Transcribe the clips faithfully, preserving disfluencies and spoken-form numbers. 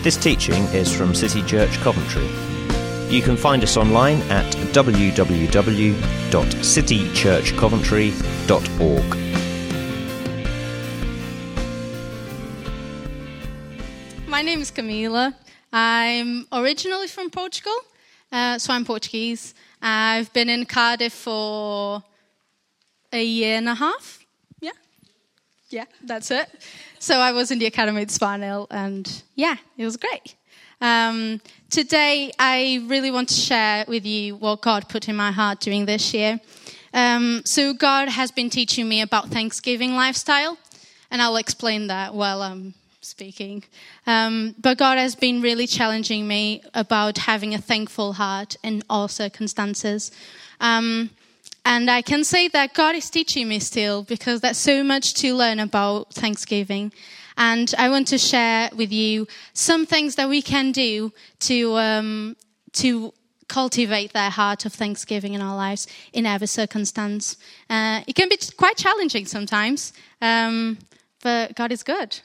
This teaching is from City Church Coventry. You can find us online at w w w dot city church coventry dot org. My name is Camila. I'm originally from Portugal, uh, so I'm Portuguese. I've been in Cardiff for a year and a half. Yeah, yeah, that's it. So I was in the Academy at Sparnell, and yeah, it was great. Um, today, I really want to share with you what God put in my heart during this year. Um, so God has been teaching me about Thanksgiving lifestyle, and I'll explain that while I'm speaking. Um, but God has been really challenging me about having a thankful heart in all circumstances. Um, and I can say that God is teaching me still, because there's so much to learn about Thanksgiving. And I want to share with you some things that we can do to um, to cultivate that heart of Thanksgiving in our lives in every circumstance. Uh, it can be quite challenging sometimes, um, but God is good.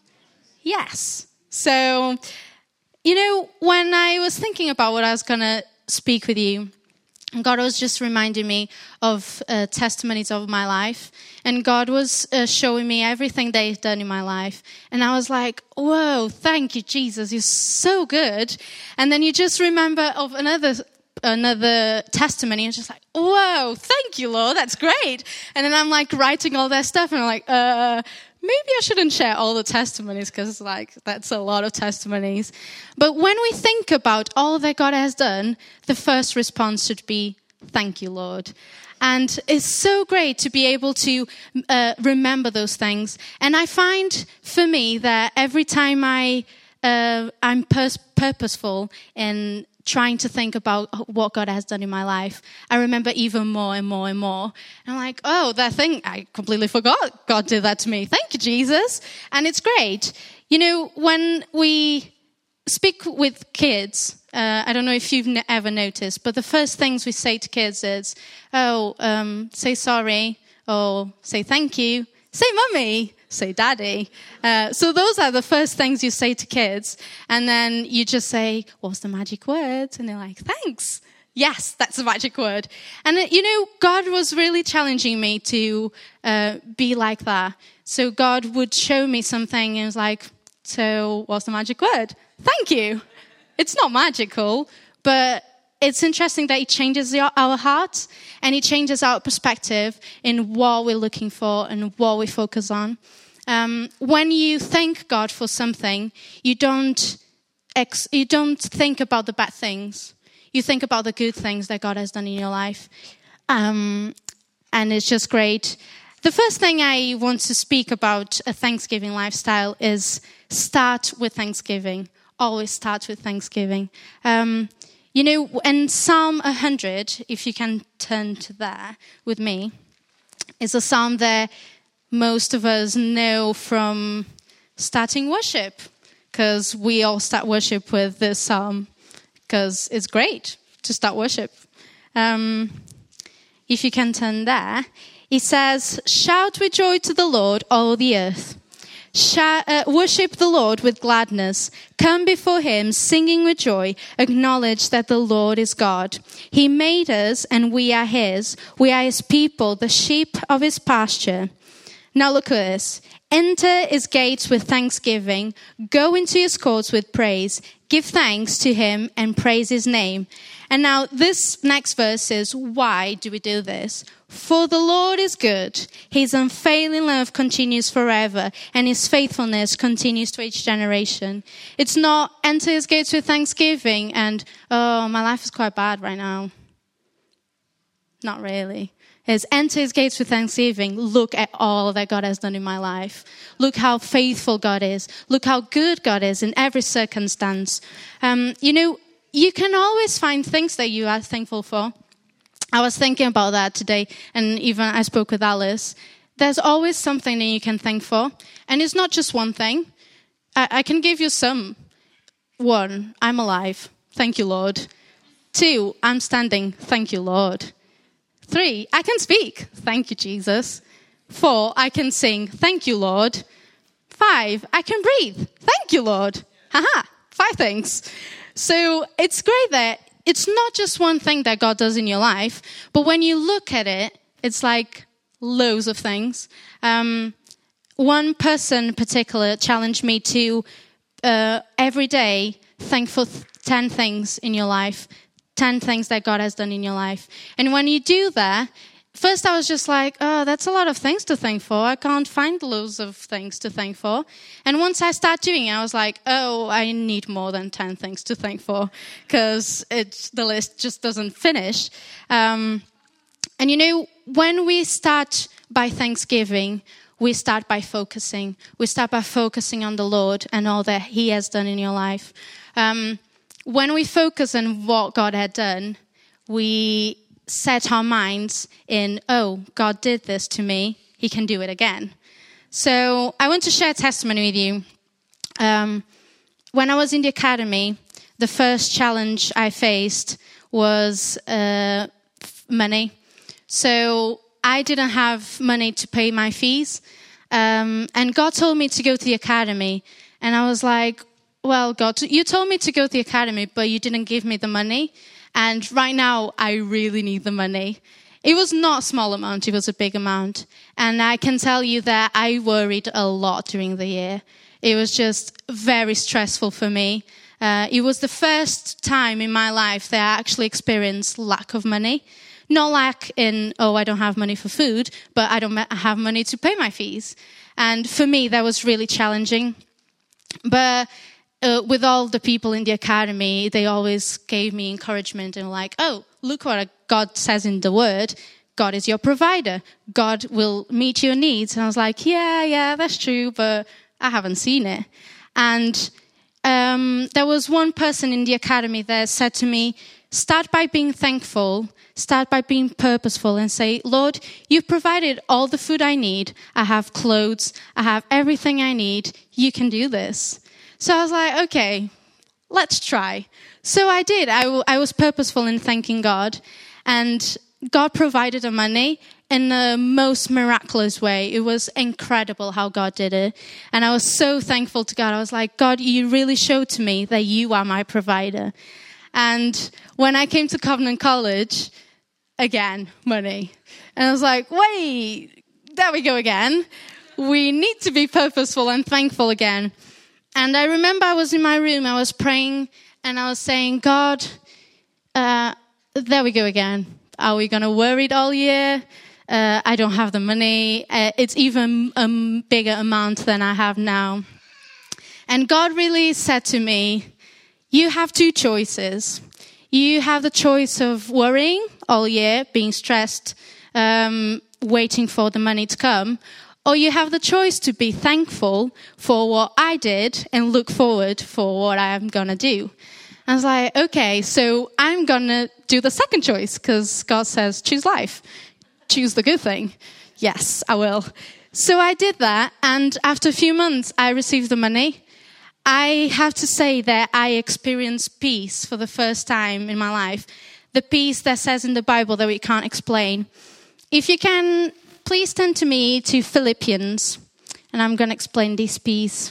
Yes. So, you know, when I was thinking about what I was going to speak with you, God was just reminding me of uh, testimonies of my life. And God was uh, showing me everything that He's done in my life. And I was like, whoa, thank you, Jesus. You're so good. And then you just remember of another another testimony. And just like, whoa, thank you, Lord. That's great. And then I'm like writing all that stuff. And I'm like, uh... maybe I shouldn't share all the testimonies, because like that's a lot of testimonies. But when we think about all that God has done, the first response should be, thank you, Lord. And it's so great to be able to uh, remember those things. And I find for me that every time I, uh, I'm pers- purposeful in trying to think about what God has done in my life, I remember even more and more and more. And I'm like, oh, that thing, I completely forgot God did that to me. Thank you, Jesus. And it's great. You know, when we speak with kids, uh, I don't know if you've ne- ever noticed, but the first things we say to kids is, oh, um, say sorry, or say thank you, say mummy, say daddy. Uh, so those are the first things you say to kids. And then you just say, what's the magic word? And they're like, thanks. Yes, that's the magic word. And, uh, you know, God was really challenging me to uh, be like that. So God would show me something and was like, so what's the magic word? Thank you. It's not magical, but it's interesting that it changes our hearts, and it changes our perspective in what we're looking for and what we focus on. Um, when you thank God for something, you don't ex- you don't think about the bad things. You think about the good things that God has done in your life. Um, and it's just great. The first thing I want to speak about a Thanksgiving lifestyle is start with Thanksgiving. Always start with Thanksgiving. Um, you know, in Psalm one hundred, if you can turn to there with me, is a psalm that most of us know from starting worship, because we all start worship with this psalm, because it's great to start worship. Um, if you can turn there, it says, shout with joy to the Lord, all the earth. Shout, uh, worship the Lord with gladness. Come before Him singing with joy. Acknowledge that the Lord is God. He made us and we are His. We are His people, the sheep of His pasture. Now look at this. Enter His gates with thanksgiving. Go into His courts with praise. Give thanks to Him and praise His name. And now this next verse is, why do we do this? For the Lord is good. His unfailing love continues forever, and His faithfulness continues to each generation. It's not enter His gates with thanksgiving and, oh, my life is quite bad right now. Not really. It's enter His gates with thanksgiving. Look at all that God has done in my life. Look how faithful God is. Look how good God is in every circumstance. Um, you know, you can always find things that you are thankful for. I was thinking about that today, and even I spoke with Alice. There's always something that you can thank for, and it's not just one thing. I, I can give you some. One, I'm alive. Thank you, Lord. Two, I'm standing. Thank you, Lord. Three, I can speak. Thank you, Jesus. Four, I can sing. Thank you, Lord. Five, I can breathe. Thank you, Lord. Haha. five things. So it's great that it's not just one thing that God does in your life, but when you look at it, it's like loads of things. Um, one person in particular challenged me to uh, every day thank for th- ten things in your life, ten things that God has done in your life. And when you do that, first I was just like, oh, that's a lot of things to thank for. I can't find loads of things to thank for. And once I start doing it, I was like, oh, I need more than ten things to thank for, because the list just doesn't finish. Um, and you know, when we start by thanksgiving, we start by focusing. We start by focusing on the Lord and all that he has done in your life. Um, when we focus on what God had done, we set our minds in, oh, God did this to me, he can do it again. So I want to share a testimony with you. Um, when I was in the academy, the first challenge I faced was uh, money. So I didn't have money to pay my fees. Um, and God told me to go to the academy. And I was like, well, God, you told me to go to the academy, but you didn't give me the money. And right now, I really need the money. It was not a small amount, it was a big amount. And I can tell you that I worried a lot during the year. It was just very stressful for me. Uh, it was the first time in my life that I actually experienced lack of money. Not lack in, oh, I don't have money for food, but I don't have money to pay my fees. And for me, that was really challenging. But Uh, with all the people in the academy, they always gave me encouragement and like, oh, look what God says in the word. God is your provider. God will meet your needs. And I was like, yeah, yeah, that's true, but I haven't seen it. And um, there was one person in the academy that said to me, start by being thankful, start by being purposeful and say, Lord, you've provided all the food I need. I have clothes. I have everything I need. You can do this. So I was like, okay, let's try. So I did. I, w- I was purposeful in thanking God. And God provided the money in the most miraculous way. It was incredible how God did it. And I was so thankful to God. I was like, God, you really showed to me that you are my provider. And when I came to Covenant College, again, money. And I was like, wait, there we go again. We need to be purposeful and thankful again. And I remember I was in my room, I was praying, and I was saying, God, uh, there we go again. Are we going to worry it all year? Uh, I don't have the money. Uh, it's even a bigger amount than I have now. And God really said to me, you have two choices. You have the choice of worrying all year, being stressed, um, waiting for the money to come, or you have the choice to be thankful for what I did and look forward for what I'm going to do. I was like, okay, so I'm going to do the second choice because God says, choose life. Choose the good thing. Yes, I will. So I did that, and after a few months, I received the money. I have to say that I experienced peace for the first time in my life. The peace that says in the Bible that we can't explain. If you can, please turn to me to Philippians, and I'm going to explain this piece.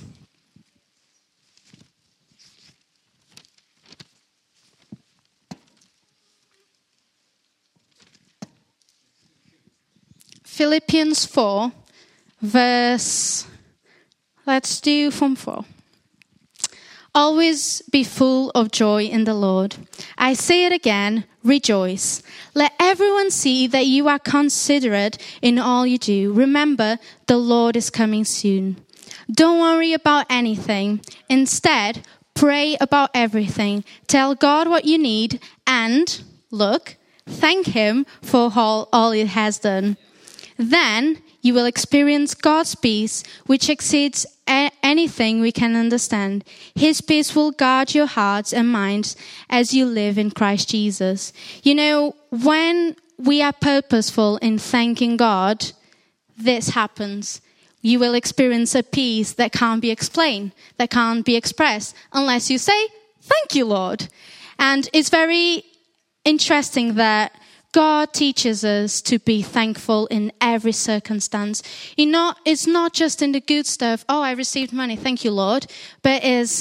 Philippians four, verse, let's do from four. Always be full of joy in the Lord. I say it again, rejoice. Let everyone see that you are considerate in all you do. Remember, the Lord is coming soon. Don't worry about anything. Instead, pray about everything. Tell God what you need and, look, thank Him for all, all He has done. Then you will experience God's peace, which exceeds a- anything we can understand. His peace will guard your hearts and minds as you live in Christ Jesus. You know, when we are purposeful in thanking God, this happens. You will experience a peace that can't be explained, that can't be expressed, unless you say, thank you, Lord. And it's very interesting that God teaches us to be thankful in every circumstance. You know, it's not just in the good stuff, oh, I received money, thank you, Lord, but is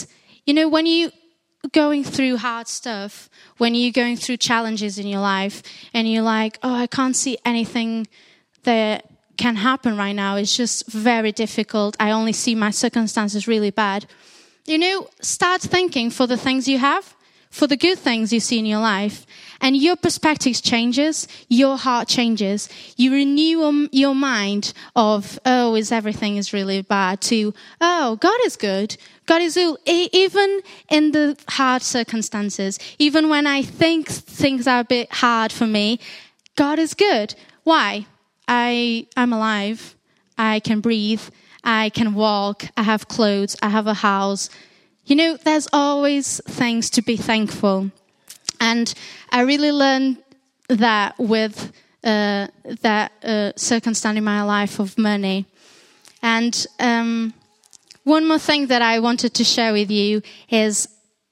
You know, when you going through hard stuff, when you're going through challenges in your life, and you're like, oh, I can't see anything that can happen right now. It's just very difficult. I only see my circumstances really bad. You know, start thinking for the things you have, for the good things you see in your life, and your perspective changes, your heart changes. You renew your mind of, oh, is everything is really bad, to, oh, God is good. God is good. Even in the hard circumstances, even when I think things are a bit hard for me, God is good. Why? I, I'm alive. I can breathe. I can walk. I have clothes. I have a house. You know, there's always things to be thankful. And I really learned that with uh, that uh, circumstance in my life of money. And um, one more thing that I wanted to share with you is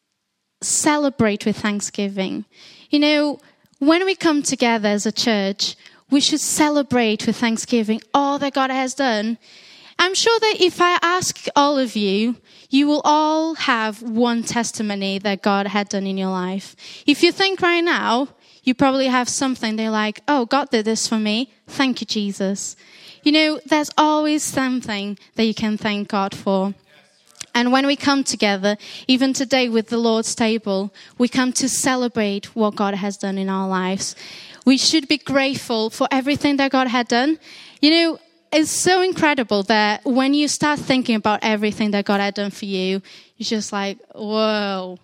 celebrate with thanksgiving. You know, when we come together as a church, we should celebrate with thanksgiving all that God has done. I'm sure that if I ask all of you, you will all have one testimony that God had done in your life. If you think right now, you probably have something they're like, oh, God did this for me. Thank you, Jesus. You know, there's always something that you can thank God for. And when we come together, even today with the Lord's table, we come to celebrate what God has done in our lives. We should be grateful for everything that God had done. You know, it's so incredible that when you start thinking about everything that God had done for you, you're just like, whoa,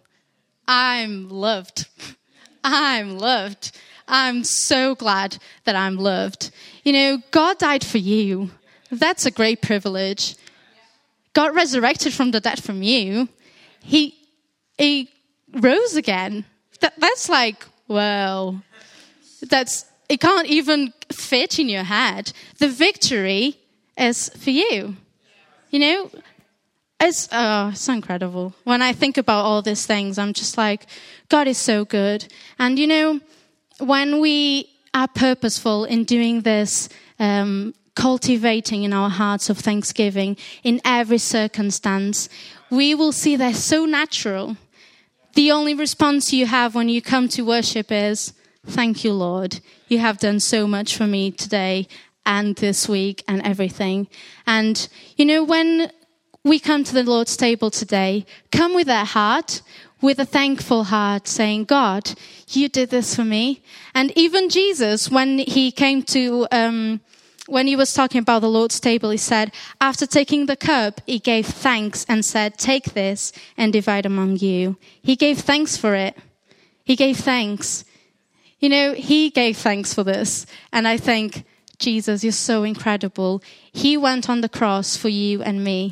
I'm loved. I'm loved. I'm so glad that I'm loved. You know, God died for you. That's a great privilege. God resurrected from the dead from you. He, he rose again. That, that's like, wow. That's, it can't even fit in your head. The victory is for you. You know, it's, oh, it's so incredible. When I think about all these things, I'm just like, God is so good. And, you know, when we are purposeful in doing this, um, cultivating in our hearts of thanksgiving in every circumstance, we will see they're so natural. The only response you have when you come to worship is, thank you, Lord. You have done so much for me today and this week and everything. And, you know, when we come to the Lord's table today, come with that heart, with a thankful heart, saying, God, you did this for me. And even Jesus, when he came to, um, when he was talking about the Lord's table, he said, after taking the cup, he gave thanks and said, take this and divide among you. He gave thanks for it. He gave thanks. You know, he gave thanks for this. And I think, Jesus, you're so incredible. He went on the cross for you and me.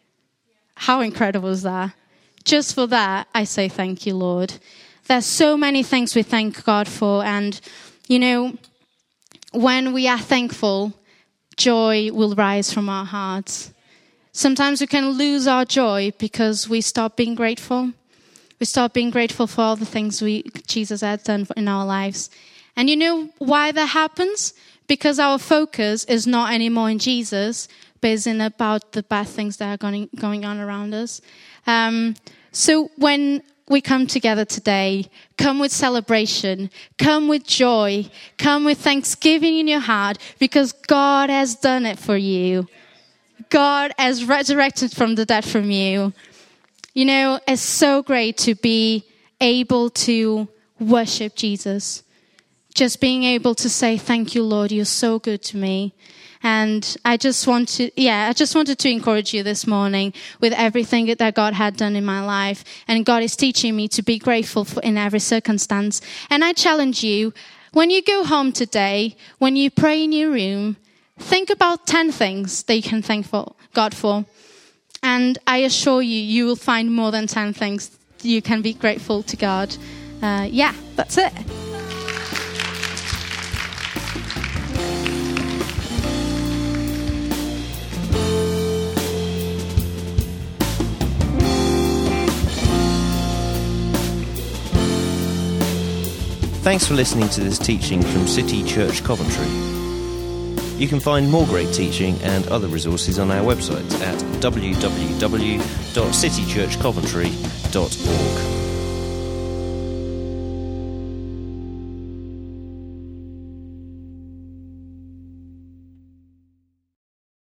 How incredible is that? Just for that, I say thank you, Lord. There's so many things we thank God for. And, you know, when we are thankful, joy will rise from our hearts. Sometimes we can lose our joy because we stop being grateful. We stop being grateful for all the things we Jesus has done in our lives. And you know why that happens? Because our focus is not anymore in Jesus, but is in about the bad things that are going, going on around us. Um, so when we come together today, come with celebration, come with joy, come with thanksgiving in your heart, because God has done it for you. God has resurrected from the dead from you. You know, it's so great to be able to worship Jesus. Just being able to say, thank you, Lord, you're so good to me. And I just want to, yeah, I just wanted to encourage you this morning with everything that God had done in my life. And God is teaching me to be grateful for in every circumstance. And I challenge you, when you go home today, when you pray in your room, think about ten things that you can thank for God for. And I assure you, you will find more than ten things you can be grateful to God. Uh, yeah, that's it. Thanks for listening to this teaching from City Church Coventry. You can find more great teaching and other resources on our website at w w w dot city church coventry dot org. dot org.